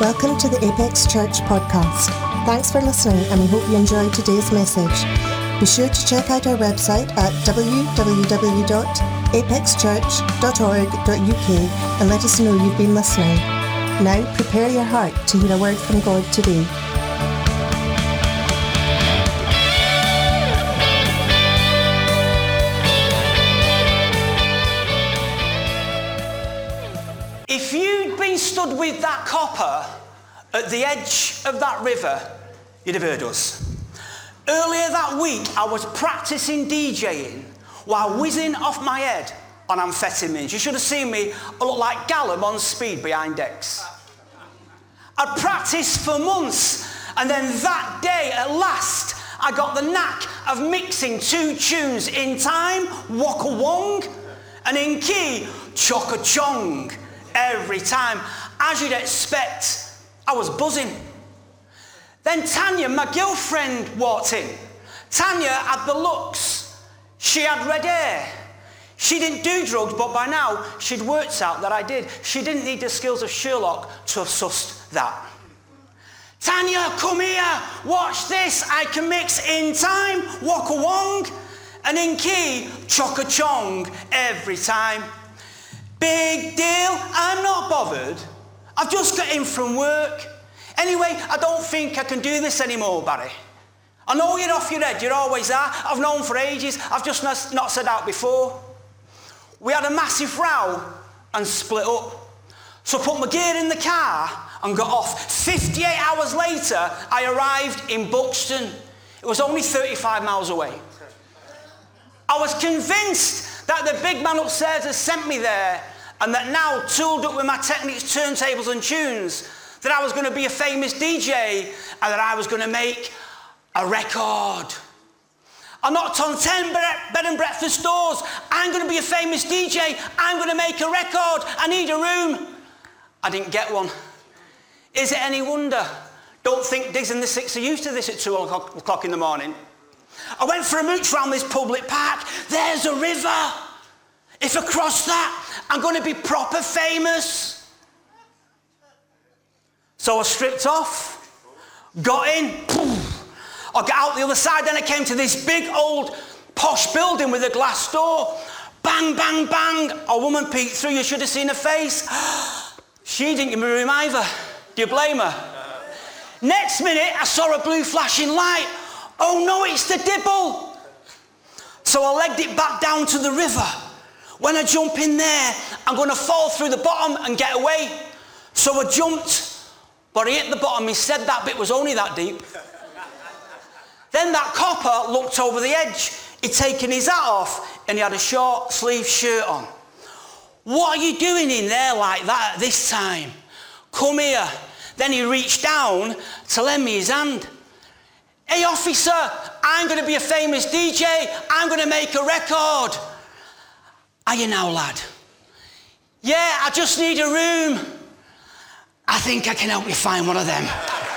Welcome to the Apex Church podcast. Thanks for listening, and we hope you enjoyed today's message. Be sure to check out our website at www.apexchurch.org.uk and let us know you've been listening. Now, prepare your heart to hear a word from God today. If you'd been stood with that copper at the edge of that river, you'd have heard us. Earlier that week, I was practicing DJing while whizzing off my head on amphetamines. You should have seen me. I look like Gallum on speed behind decks. I'd practiced for months, and then that day, at last, I got the knack of mixing two tunes in time, Waka Wong, and in key, Choka Chong. Every time, as you'd expect, I was buzzing. Then Tanya, my girlfriend, walked in. Tanya had the looks. She had red hair. She didn't do drugs, but by now, she'd worked out that I did. She didn't need the skills of Sherlock to have sussed that. Tanya, come here. Watch this. I can mix in time, Waka Wong, and in key, Choka Chong, every time. Big deal, I'm not bothered. I've just got in from work. Anyway, I don't think I can do this anymore, Barry. I know you're off your head, you always are. I've known for ages, I've just not said out before. We had a massive row and split up. So I put my gear in the car and got off. 58 hours later, I arrived in Buxton. It was only 35 miles away. I was convinced that the big man upstairs had sent me there, and that now, tooled up with my Technics, turntables and tunes, that I was going to be a famous DJ, and that I was going to make a record. I knocked on 10 bed and breakfast doors. I'm going to be a famous DJ. I'm going to make a record. I need a room. I didn't get one. Is it any wonder? Don't think Diggs and the Six are used to this at 2 o'clock in the morning. I went for a mooch round this public park. There's a river. If I cross that, I'm going to be proper famous. So I stripped off, got in, I got out the other side, then I came to this big old posh building with a glass door. Bang, bang, bang. A woman peeked through. You should have seen her face. She didn't give me room either. Do you blame her? Next minute, I saw a blue flashing light. Oh no, it's the Dibble. So I legged it back down to the river. When I jump in there, I'm going to fall through the bottom and get away. So I jumped, but I hit the bottom. He said that bit was only that deep. Then that copper looked over the edge. He'd taken his hat off and he had a short sleeve shirt on. What are you doing in there like that at this time? Come here. Then he reached down to lend me his hand. Hey officer, I'm going to be a famous DJ. I'm going to make a record. Are you now, lad? Yeah, I just need a room. I think I can help you find one of them.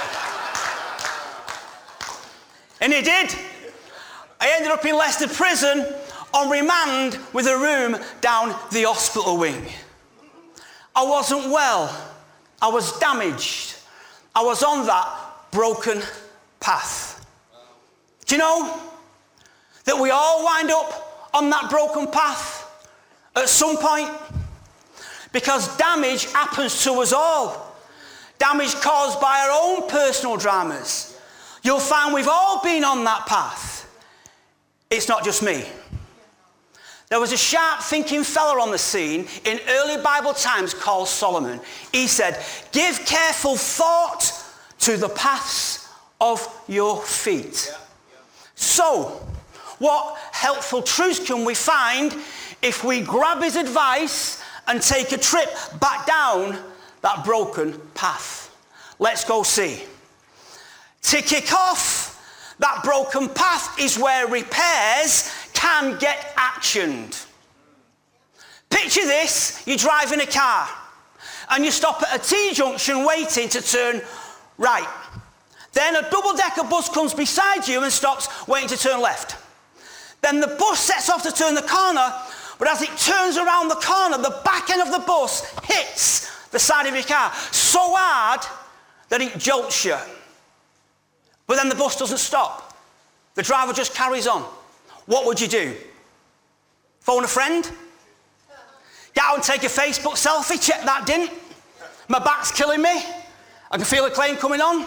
And he did. I ended up in Leicester Prison on remand with a room down the hospital wing. I wasn't well. I was damaged. I was on that broken path. Do you know that we all wind up on that broken path at some point? Because damage happens to us all. Damage caused by our own personal dramas. You'll find we've all been on that path. It's not just me. There was a sharp thinking fella on the scene in early Bible times called Solomon. He said, give careful thought to the paths of your feet. So, what helpful truths can we find if we grab his advice and take a trip back down that broken path? Let's go see. To kick off, that broken path is where repairs can get actioned. Picture this, you drive in a car and you stop at a T-junction waiting to turn right. Then a double-decker bus comes beside you and stops waiting to turn left. Then the bus sets off to turn the corner, but as it turns around the corner, the back end of the bus hits the side of your car so hard that it jolts you. But then the bus doesn't stop. The driver just carries on. What would you do? Phone a friend? Get out and take a Facebook selfie? Check that didn't. My back's killing me. I can feel a claim coming on.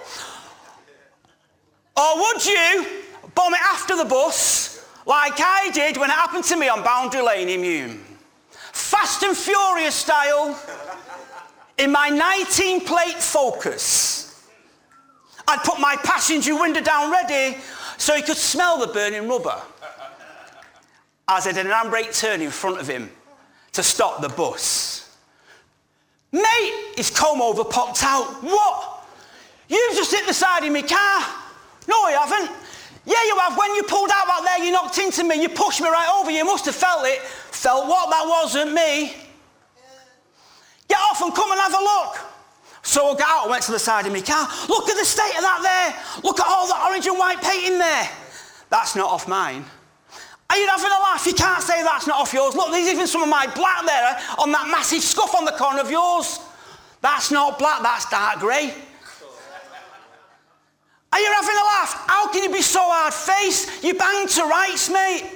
Or would you bomb it after the bus like I did when it happened to me on Boundary Lane in Hume? Fast and Furious style, in my 19-plate Focus. I'd put my passenger window down ready so he could smell the burning rubber as I did an handbrake turn in front of him to stop the bus. Mate, his comb over popped out. What? You've just hit the side of my car. No, I haven't. Yeah, you have. When you pulled out back there, you knocked into me. You pushed me right over. You must have felt it. Felt what? That wasn't me. Get off and come and have a look. So I got out and went to the side of my car. Look at the state of that there. Look at all the orange and white paint in there. That's not off mine. Are you having a laugh? You can't say that's not off yours. Look, there's even some of my black there on that massive scuff on the corner of yours. That's not black, that's dark grey. Are you having a laugh? How can you be so hard-faced? You banged to rights, mate.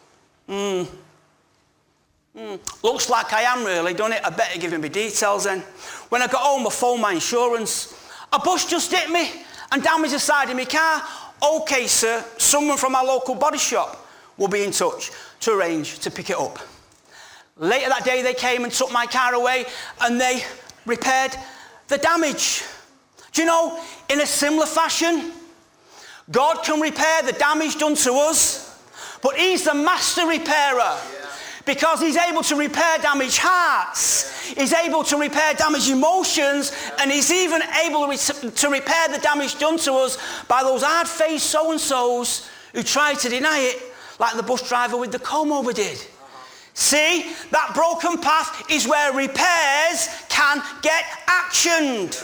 Looks like I am really, doesn't it? I better give him my details then. When I got home, I phoned my insurance. A bus just hit me and damaged the side of my car. OK, sir, someone from our local body shop will be in touch to arrange to pick it up. Later that day, they came and took my car away and they repaired the damage. Do you know, in a similar fashion, God can repair the damage done to us, but he's the master repairer because he's able to repair damaged hearts, he's able to repair damaged emotions, and he's even able to repair the damage done to us by those hard-faced so-and-sos who try to deny it, like the bus driver with the comb over did. See, that broken path is where repairs can get actioned.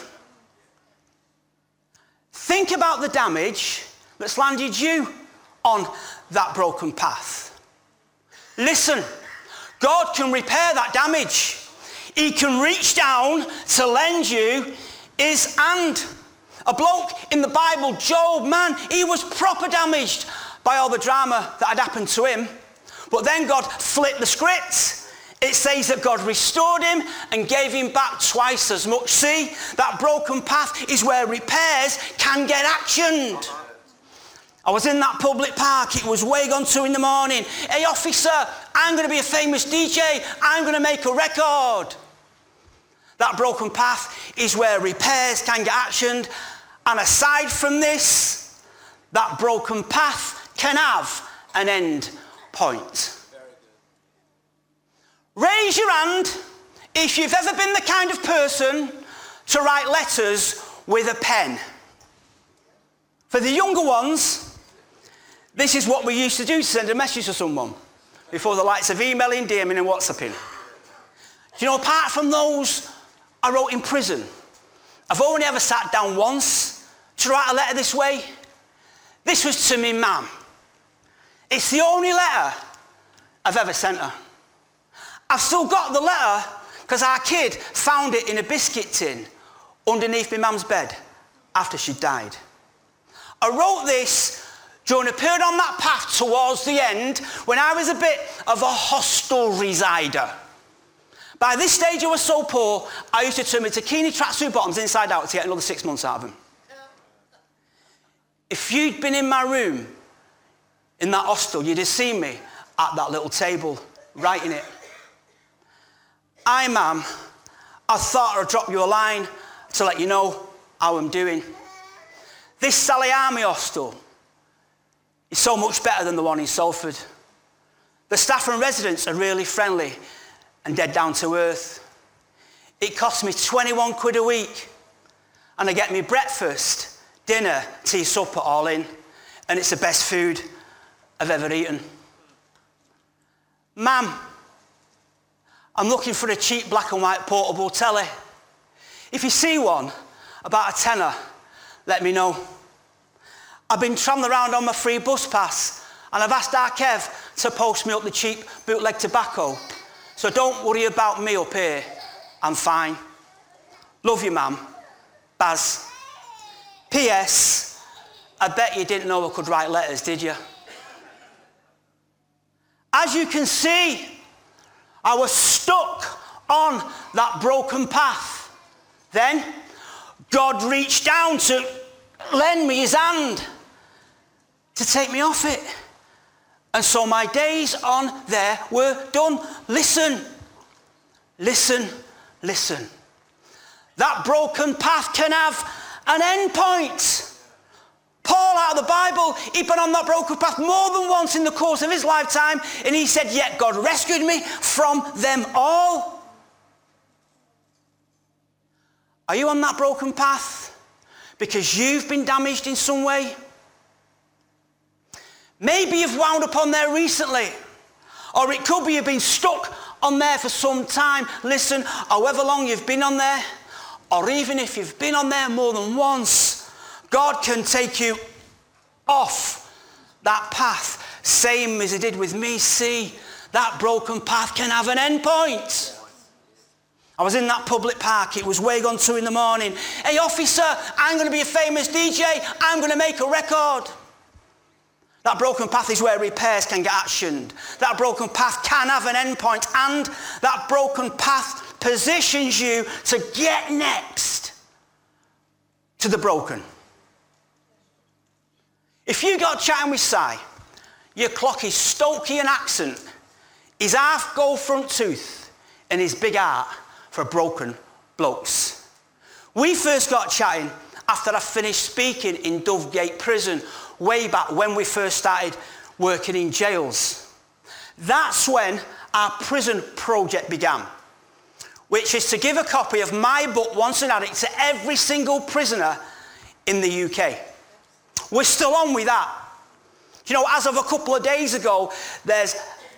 Think about the damage that's landed you on that broken path. Listen, God can repair that damage. He can reach down to lend you his hand. A bloke in the Bible, Job, man, he was proper damaged by all the drama that had happened to him. But then God flipped the script. It says that God restored him and gave him back twice as much. See, that broken path is where repairs can get actioned. I was in that public park. It was way gone 2 a.m. Hey, officer, I'm going to be a famous DJ. I'm going to make a record. That broken path is where repairs can get actioned. And aside from this, that broken path can have an end point. Raise your hand if you've ever been the kind of person to write letters with a pen. For the younger ones, this is what we used to do to send a message to someone before the likes of emailing, DMing and WhatsApping. Do you know, apart from those I wrote in prison, I've only ever sat down once to write a letter this way. This was to me mum. It's the only letter I've ever sent her. I've still got the letter because our kid found it in a biscuit tin underneath my mum's bed after she died. I wrote this during a period on that path towards the end when I was a bit of a hostel resider. By this stage I was so poor, I used to turn my Takini tracksuit bottoms inside out to get another 6 months out of them. If you'd been in my room in that hostel, you'd have seen me at that little table writing it. Hi, ma'am. I thought I'd drop you a line to let you know how I'm doing. This Sally Army hostel is so much better than the one in Salford. The staff and residents are really friendly and dead down to earth. It costs me 21 quid a week and I get me breakfast, dinner, tea, supper all in, and it's the best food I've ever eaten. Ma'am, I'm looking for a cheap black and white portable telly. If you see one, about a tenner, let me know. I've been travelling around on my free bus pass and I've asked our Kev to post me up the cheap bootleg tobacco. So don't worry about me up here. I'm fine. Love you, ma'am. Baz. P.S. I bet you didn't know I could write letters, did you? As you can see, I was stuck on that broken path. Then God reached down to lend me his hand to take me off it. And so my days on there were done. Listen, listen, listen. That broken path can have an end point. Paul, out of the Bible, he'd been on that broken path more than once in the course of his lifetime, and he said, yet God rescued me from them all. Are you on that broken path because you've been damaged in some way? Maybe you've wound up on there recently, or it could be you've been stuck on there for some time. Listen, however long you've been on there, or even if you've been on there more than once, God can take you off that path, same as he did with me. See, that broken path can have an end point. I was in that public park. It was way gone 2 in the morning. Hey, officer, I'm going to be a famous DJ. I'm going to make a record. That broken path is where repairs can get actioned. That broken path can have an end point, and that broken path positions you to get next to the broken. If you got chatting with Si, your clock is Stokey and accent, his half gold front tooth, and his big heart for broken blokes. We first got chatting after I finished speaking in Dovegate Prison way back when we first started working in jails. That's when our prison project began, which is to give a copy of my book, Once an Addict, to every single prisoner in the UK. We're still on with that. You know, as of a couple of days ago, there's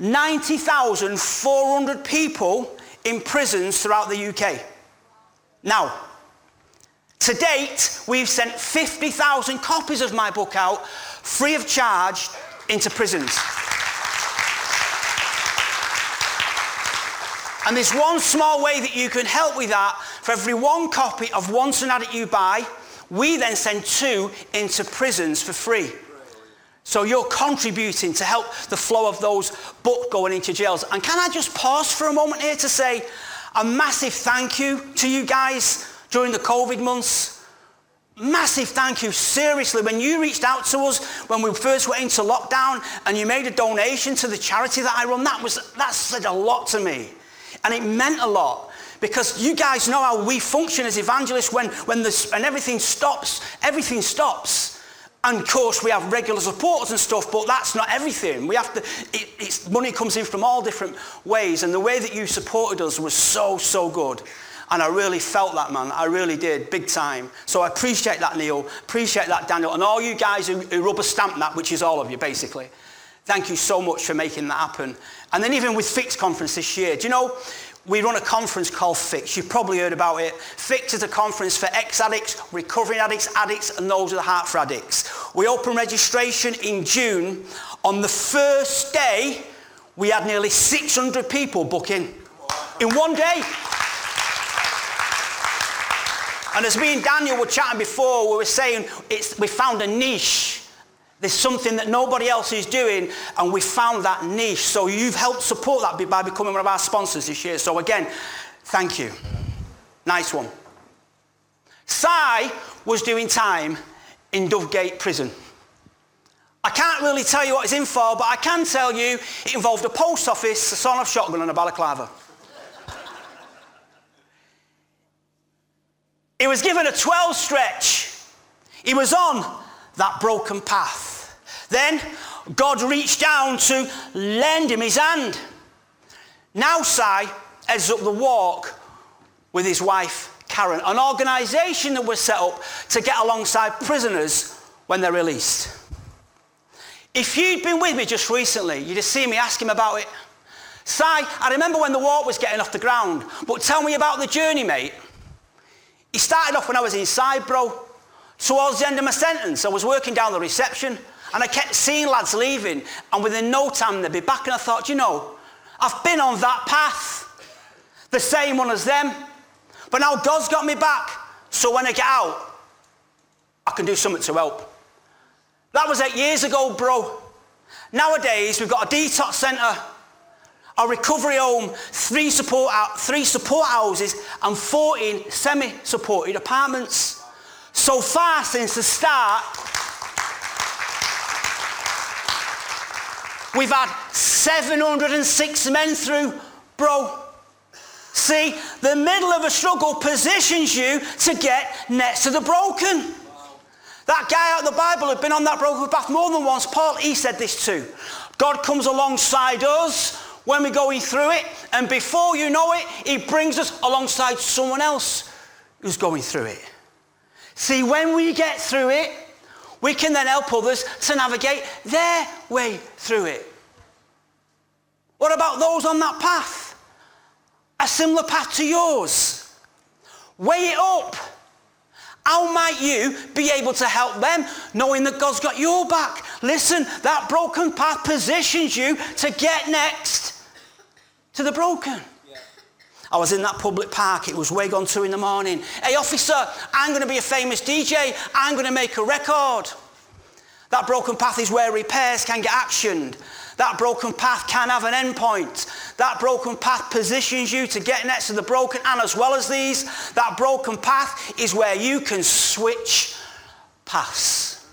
90,400 people in prisons throughout the UK. Now, to date, we've sent 50,000 copies of my book out, free of charge, into prisons. And there's one small way that you can help with that. For every one copy of Once an Addict you buy, we then send 2 into prisons for free. So you're contributing to help the flow of those books going into jails. And can I just pause for a moment here to say a massive thank you to you guys during the COVID months. Massive thank you, seriously. When you reached out to us when we first went into lockdown and you made a donation to the charity that I run, that said a lot to me. And it meant a lot. Because you guys know how we function as evangelists when everything stops. And of course we have regular supporters and stuff, but that's not everything. We have to, money comes in from all different ways, and the way that you supported us was so, so good. And I really felt that, man. I really did, big time. So I appreciate that, Neil. Appreciate that, Daniel. And all you guys who rubber stamp that, which is all of you, basically. Thank you so much for making that happen. And then even with Fix Conference this year, do you know, we run a conference called Fix. You've probably heard about it. Fix is a conference for ex-addicts, recovering addicts, and those with a heart for addicts. We opened registration in June. On the first day, we had nearly 600 people book in one day. And as me and Daniel were chatting before, we were saying we found a niche. There's something that nobody else is doing, and we found that niche. So you've helped support that by becoming one of our sponsors this year. So again, thank you. Nice one. Si was doing time in Dovegate Prison. I can't really tell you what it's in for, but I can tell you it involved a post office, a sawn-off shotgun, and a balaclava. He was given a 12 stretch. He was on that broken path. Then God reached down to lend him his hand. Now Si heads up the walk with his wife Karen, an organisation that was set up to get alongside prisoners when they're released. If you'd been with me just recently, you'd have seen me ask him about it. Si, I remember when the walk was getting off the ground, but tell me about the journey, mate. He started off when I was inside, bro. Towards the end of my sentence, I was working down the reception and I kept seeing lads leaving, and within no time they'd be back, and I thought, you know, I've been on that path, the same one as them, but now God's got me back so when I get out, I can do something to help. That was 8 years ago, bro. Nowadays, we've got a detox centre, a recovery home, 3 support houses, and 14 semi-supported apartments. So far since the start, we've had 706 men through, bro. See, the middle of a struggle positions you to get next to the broken. Wow. That guy out of the Bible had been on that broken path more than once. Paul, he said this too. God comes alongside us when we're going through it, and before you know it, he brings us alongside someone else who's going through it. See, when we get through it, we can then help others to navigate their way through it. What about those on that path? A similar path to yours. Weigh it up. How might you be able to help them knowing that God's got your back? Listen, that broken path positions you to get next to the broken. Yeah. I was in that public park. It was way gone 2 a.m. Hey, officer, I'm going to be a famous DJ. I'm going to make a record. That broken path is where repairs can get actioned. That broken path can have an end point. That broken path positions you to get next to the broken, and as well as these, that broken path is where you can switch paths.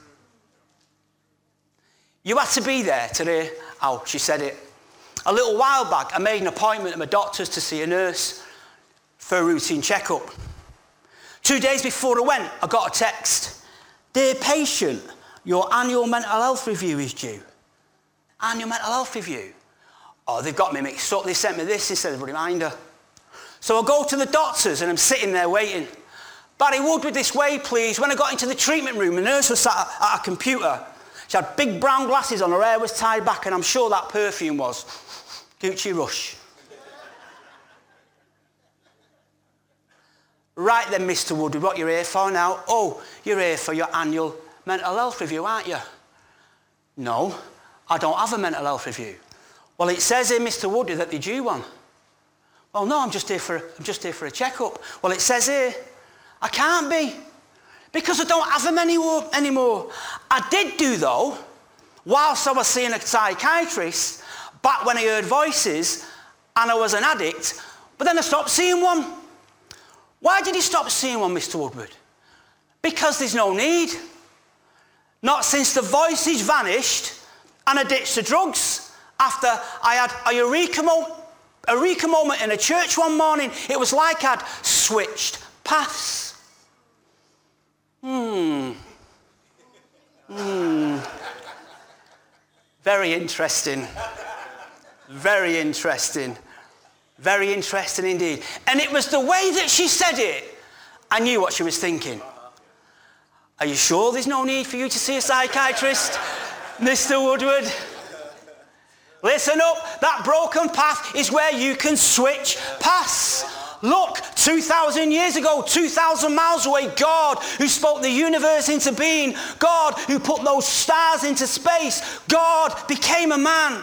You had to be there today. Oh, she said it. A little while back, I made an appointment at my doctor's to see a nurse for a routine checkup. 2 days before I went, I got a text. Dear patient, your annual mental health review is due. Annual mental health review. Oh, they've got me mixed up. They sent me this instead of a reminder. So I go to the doctor's and I'm sitting there waiting. Barry Woodward, this way, please. When I got into the treatment room, the nurse was sat at a computer. She had big brown glasses on, her hair was tied back, and I'm sure that perfume was Gucci Rush. Right then, Mr. Woodward, what you're here for now? Oh, you're here for your annual mental health review, aren't you? No, I don't have a mental health review. Well, it says here, Mr. Woodward, that they're due one. Well, no, I'm just here for a checkup. Well, it says here, I can't be, because I don't have them anymore. I did do, though, whilst I was seeing a psychiatrist, back when I heard voices and I was an addict, but then I stopped seeing one. Why did you stop seeing one, Mr. Woodward? Because there's no need. Not since the voices vanished and I ditched the drugs. After I had a eureka moment in a church one morning, it was like I'd switched paths. Very interesting. Very interesting. Very interesting indeed. And it was the way that she said it, I knew what she was thinking. Are you sure there's no need for you to see a psychiatrist, Mr. Woodward? Listen up, that broken path is where you can switch paths. Look, 2,000 years ago, 2,000 miles away, God who spoke the universe into being, God who put those stars into space, God became a man.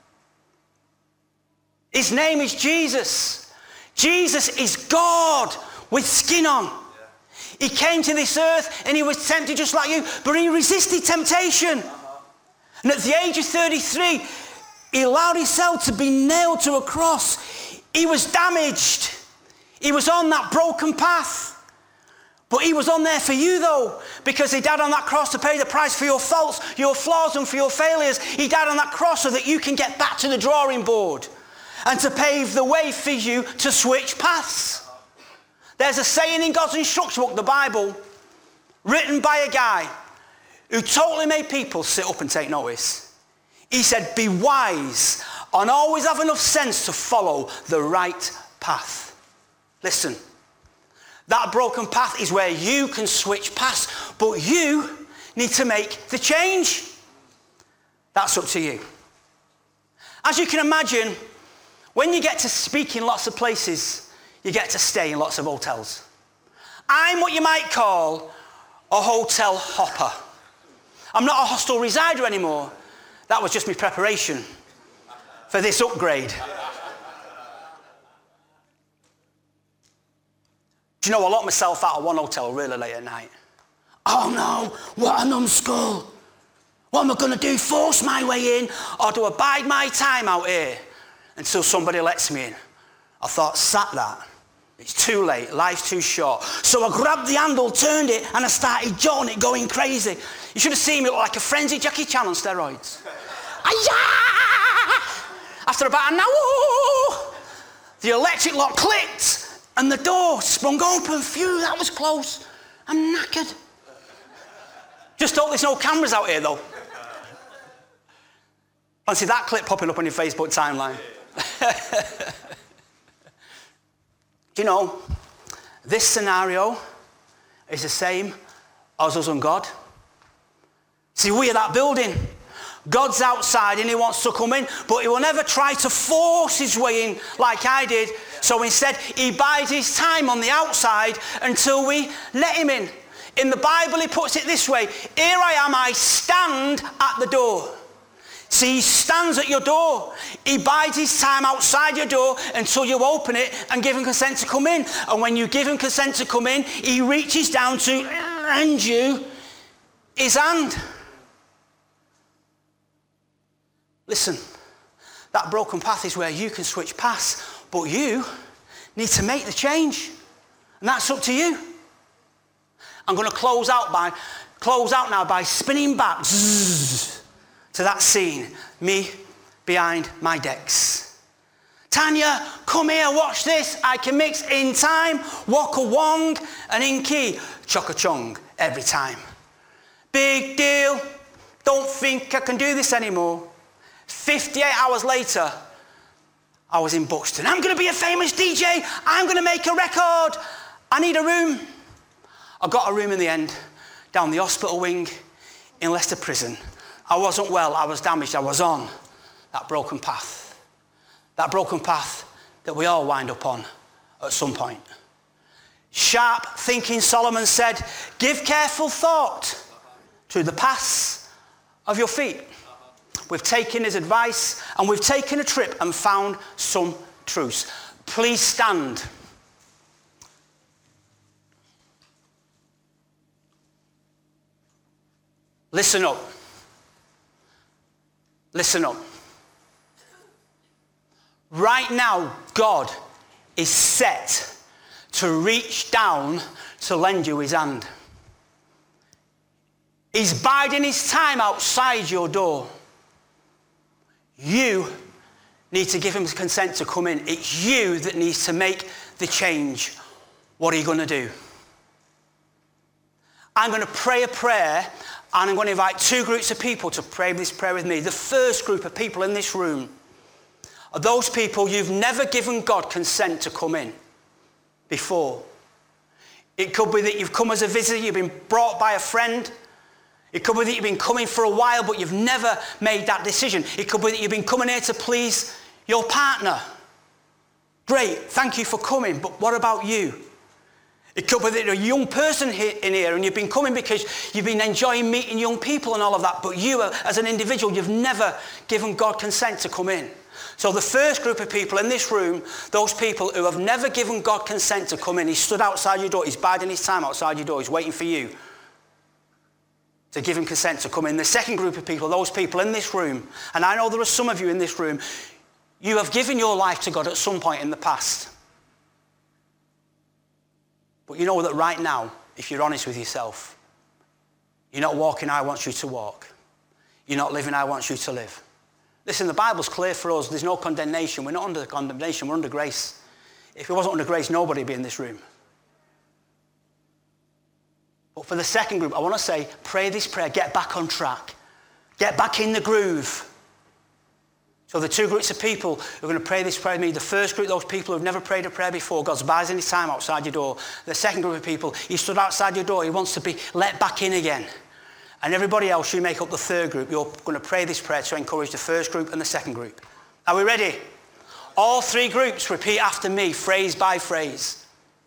His name is Jesus. Jesus is God with skin on. He came to this earth and he was tempted just like you, but he resisted temptation. And at the age of 33, he allowed himself to be nailed to a cross. He was damaged. He was on that broken path. But he was on there for you, though, because he died on that cross to pay the price for your faults, your flaws, and for your failures. He died on that cross so that you can get back to the drawing board and to pave the way for you to switch paths. There's a saying in God's instruction book, the Bible, written by a guy who totally made people sit up and take notice. He said, be wise and always have enough sense to follow the right path. Listen, that broken path is where you can switch paths, but you need to make the change. That's up to you. As you can imagine, when you get to speak in lots of places, you get to stay in lots of hotels. I'm what you might call a hotel hopper. I'm not a hostel resider anymore. That was just my preparation for this upgrade. Do you know, I locked myself out of one hotel really late at night. Oh no, what a numbskull. What am I going to do, force my way in, or do I bide my time out here until somebody lets me in? I thought, sat that. It's too late, life's too short. So I grabbed the handle, turned it, and I started jolting it, going crazy. You should have seen me look like a frenzied Jackie Chan on steroids. After about an hour, the electric lock clicked, and the door sprung open. Phew, that was close. I'm knackered. Just hope there's no cameras out here, though. Fancy that clip popping up on your Facebook timeline. Do you know, this scenario is the same as us and God. See, we are that building. God's outside and he wants to come in, but he will never try to force his way in like I did. So instead, he bides his time on the outside until we let him in. In the Bible, he puts it this way: here I am, I stand at the door. See, he stands at your door. He bides his time outside your door until you open it and give him consent to come in. And when you give him consent to come in, he reaches down to hand you his hand. Listen, that broken path is where you can switch paths, but you need to make the change. And that's up to you. I'm going to close out now by spinning back to that scene, me behind my decks. Tanya, come here, watch this. I can mix in time, waka wong, and in key, choka chong every time. Big deal. Don't think I can do this anymore. 58 hours later, I was in Buxton. I'm going to be a famous DJ. I'm going to make a record. I need a room. I got a room in the end, down the hospital wing in Leicester Prison. I wasn't well, I was damaged, I was on that broken path. That broken path that we all wind up on at some point. Sharp thinking Solomon said, give careful thought to the paths of your feet. We've taken his advice and we've taken a trip and found some truths. Please stand. Listen up. Listen up. Right now, God is set to reach down to lend you his hand. He's biding his time outside your door. You need to give him consent to come in. It's you that needs to make the change. What are you going to do? I'm going to pray a prayer, and I'm going to invite two groups of people to pray this prayer with me. The first group of people in this room are those people you've never given God consent to come in before. It could be that you've come as a visitor, you've been brought by a friend. It could be that you've been coming for a while, but you've never made that decision. It could be that you've been coming here to please your partner. Great, thank you for coming, but what about you? It could be that you're a young person in here and you've been coming because you've been enjoying meeting young people and all of that, but you as an individual, you've never given God consent to come in. So the first group of people in this room, those people who have never given God consent to come in, he stood outside your door, he's biding his time outside your door, he's waiting for you to give him consent to come in. The second group of people, those people in this room, and I know there are some of you in this room, you have given your life to God at some point in the past. But you know that right now, if you're honest with yourself, you're not walking how I want you to walk. You're not living how I want you to live. Listen, the Bible's clear for us. There's no condemnation. We're not under condemnation. We're under grace. If it wasn't under grace, nobody would be in this room. But for the second group, I want to say, pray this prayer. Get back on track. Get back in the groove. So the two groups of people who are going to pray this prayer with me, the first group, those people who've never prayed a prayer before, God's biding his time outside your door. The second group of people, he stood outside your door, he wants to be let back in again. And everybody else, you make up the third group. You're going to pray this prayer to encourage the first group and the second group. Are we ready? All three groups, repeat after me, phrase by phrase.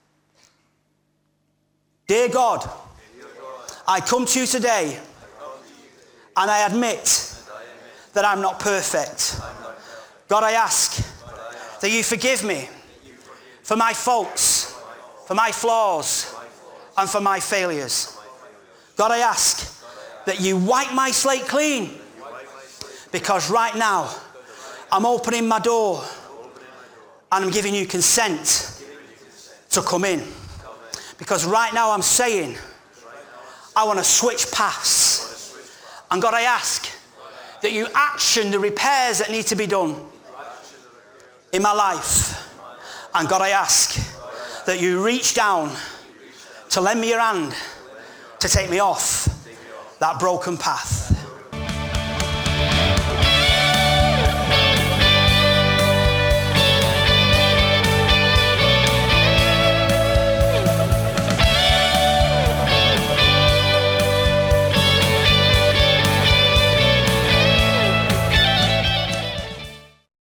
Dear God, I come to you today and I admit that I'm not perfect. God, I ask that you forgive me for my faults, for my flaws, and for my failures. God, I ask that you wipe my slate clean, because right now I'm opening my door and I'm giving you consent to come in. Because right now I'm saying I want to switch paths. And God, I ask that you action the repairs that need to be done in my life. And God, I ask that you reach down to lend me your hand to take me off that broken path.